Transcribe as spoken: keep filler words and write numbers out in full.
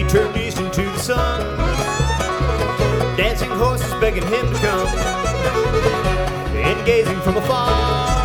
turned east into the sun. Dancing horses begging him to come, and gazing from afar,